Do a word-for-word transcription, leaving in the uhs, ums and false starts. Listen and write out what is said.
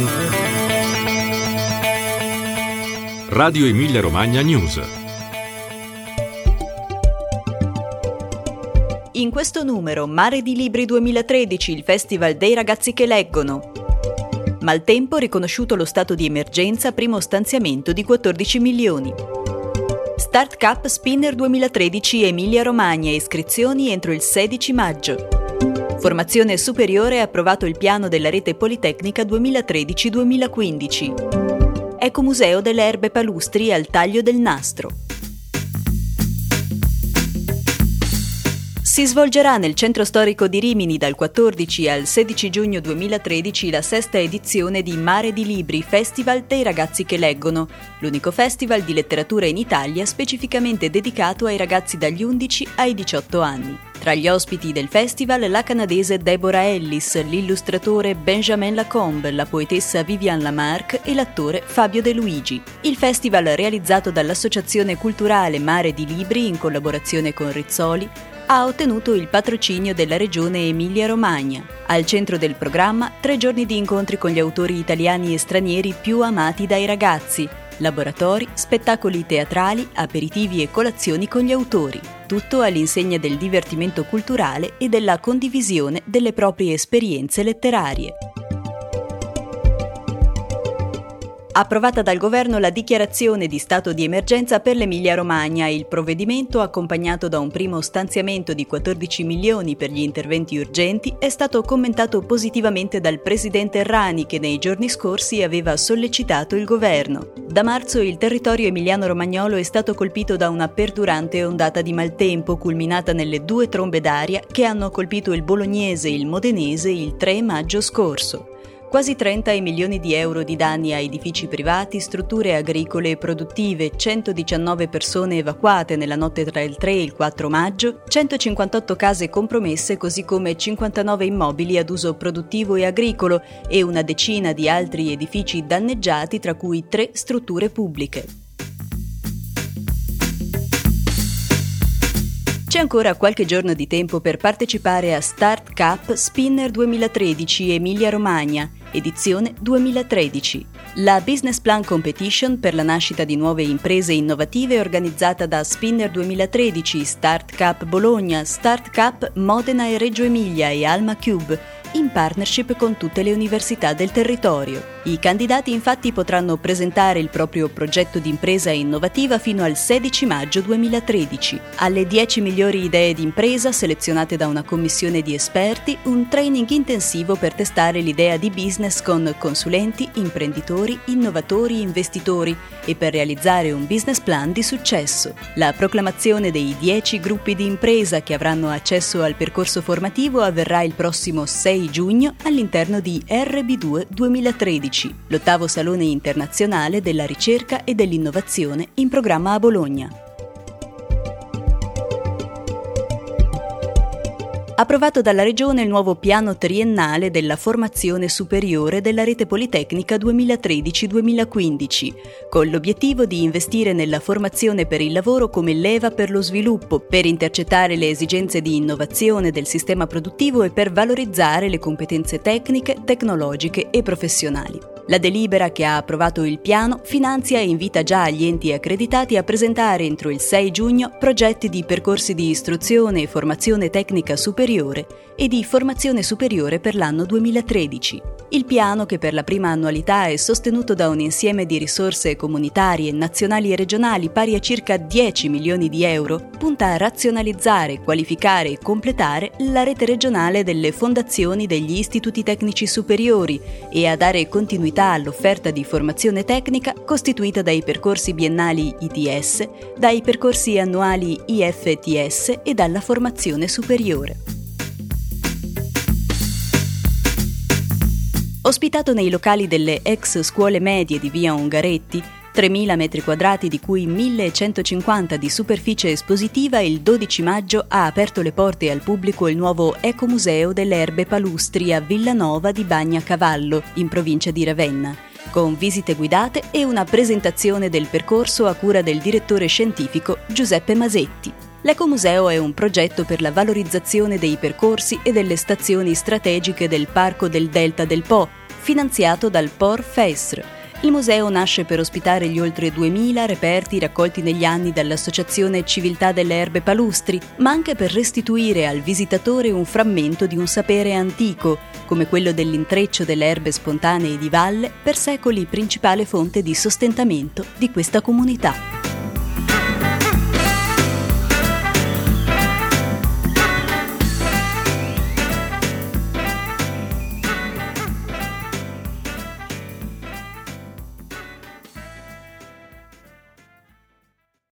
Radio Emilia Romagna News. In questo numero, Mare di Libri duemilatredici, il festival dei ragazzi che leggono. Maltempo, riconosciuto lo stato di emergenza, primo stanziamento di quattordici milioni. Start Cup Spinner duemilatredici Emilia Romagna, iscrizioni entro il sedici maggio. Formazione superiore, approvato il piano della rete Politecnica duemilatredici duemilaquindici. Ecomuseo delle erbe palustri al taglio del nastro. Si svolgerà nel centro storico di Rimini dal quattordici al sedici giugno duemilatredici la sesta edizione di Mare di Libri, Festival dei ragazzi che leggono, l'unico festival di letteratura in Italia specificamente dedicato ai ragazzi dagli undici ai diciotto anni. Tra gli ospiti del festival la canadese Deborah Ellis, l'illustratore Benjamin Lacombe, la poetessa Viviane Lamarck e l'attore Fabio De Luigi. Il festival, realizzato dall'Associazione Culturale Mare di Libri in collaborazione con Rizzoli, ha ottenuto il patrocinio della regione Emilia-Romagna. Al centro del programma, tre giorni di incontri con gli autori italiani e stranieri più amati dai ragazzi, laboratori, spettacoli teatrali, aperitivi e colazioni con gli autori. Tutto all'insegna del divertimento culturale e della condivisione delle proprie esperienze letterarie. Approvata dal governo la dichiarazione di stato di emergenza per l'Emilia-Romagna, il provvedimento, accompagnato da un primo stanziamento di quattordici milioni per gli interventi urgenti, è stato commentato positivamente dal presidente Errani, che nei giorni scorsi aveva sollecitato il governo. Da marzo il territorio emiliano-romagnolo è stato colpito da una perdurante ondata di maltempo, culminata nelle due trombe d'aria che hanno colpito il bolognese e il modenese il tre maggio scorso. Quasi trenta milioni di euro di danni a edifici privati, strutture agricole e produttive, centodiciannove persone evacuate nella notte tra il tre e il quattro maggio, centocinquantotto case compromesse, così come cinquantanove immobili ad uso produttivo e agricolo e una decina di altri edifici danneggiati, tra cui tre strutture pubbliche. C'è ancora qualche giorno di tempo per partecipare a Start Cup Spinner duemilatredici Emilia Romagna, edizione duemilatredici. La Business Plan Competition per la nascita di nuove imprese innovative organizzata da Spinner duemilatredici, Start Cup Bologna, Start Cup Modena e Reggio Emilia e Alma Cube, in partnership con tutte le università del territorio. I candidati infatti potranno presentare il proprio progetto di impresa innovativa fino al sedici maggio duemilatredici. Alle dieci migliori idee di impresa, selezionate da una commissione di esperti, un training intensivo per testare l'idea di business con consulenti, imprenditori, innovatori e investitori e per realizzare un business plan di successo. La proclamazione dei dieci gruppi di impresa che avranno accesso al percorso formativo avverrà il prossimo sei giugno all'interno di R B due duemilatredici, l'ottavo Salone Internazionale della Ricerca e dell'Innovazione in programma a Bologna. Approvato dalla Regione il nuovo piano triennale della formazione superiore della rete Politecnica duemilatredici duemilaquindici, con l'obiettivo di investire nella formazione per il lavoro come leva per lo sviluppo, per intercettare le esigenze di innovazione del sistema produttivo e per valorizzare le competenze tecniche, tecnologiche e professionali. La delibera che ha approvato il piano finanzia e invita già gli enti accreditati a presentare entro il sei giugno progetti di percorsi di istruzione e formazione tecnica superiore e di formazione superiore per l'anno duemilatredici. Il piano, che per la prima annualità è sostenuto da un insieme di risorse comunitarie, nazionali e regionali pari a circa dieci milioni di euro, punta a razionalizzare, qualificare e completare la rete regionale delle fondazioni degli istituti tecnici superiori e a dare continuità all'offerta di formazione tecnica costituita dai percorsi biennali I T S, dai percorsi annuali I F T S e dalla formazione superiore. Ospitato nei locali delle ex scuole medie di via Ungaretti, tremila metri quadrati di cui millecentocinquanta di superficie espositiva, il dodici maggio ha aperto le porte al pubblico il nuovo Ecomuseo delle erbe palustri a Villanova di Bagnacavallo, in provincia di Ravenna, con visite guidate e una presentazione del percorso a cura del direttore scientifico Giuseppe Masetti. L'Ecomuseo è un progetto per la valorizzazione dei percorsi e delle stazioni strategiche del Parco del Delta del Po, finanziato dal P O R FESR. Il museo nasce per ospitare gli oltre duemila reperti raccolti negli anni dall'Associazione Civiltà delle Erbe Palustri, ma anche per restituire al visitatore un frammento di un sapere antico, come quello dell'intreccio delle erbe spontanee di valle, per secoli principale fonte di sostentamento di questa comunità.